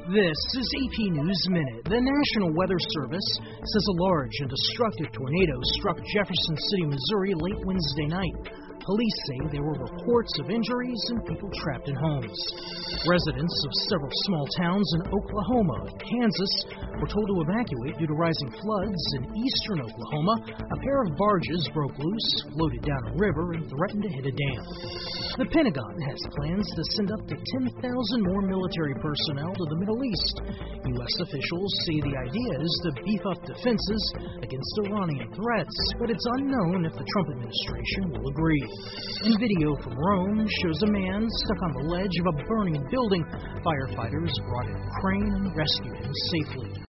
This is AP News Minute. The National Weather Service says a large and destructive tornado struck Jefferson City, Missouri late Wednesday night. Police say there were reports of injuries and people trapped in homes. Residents of several small towns in Oklahoma and Kansas were told to evacuate due to rising floods. In eastern Oklahoma, a pair of barges broke loose, floated down a river, and threatened to hit a dam. The Pentagon has plans to send up to 10,000 more military personnel to the Middle East. U.S. officials say the idea is to beef up defenses against Iranian threats, but it's unknown if the Trump administration will agree. And video from Rome shows a man stuck on the ledge of a burning building. Firefighters brought in a crane and rescued him safely.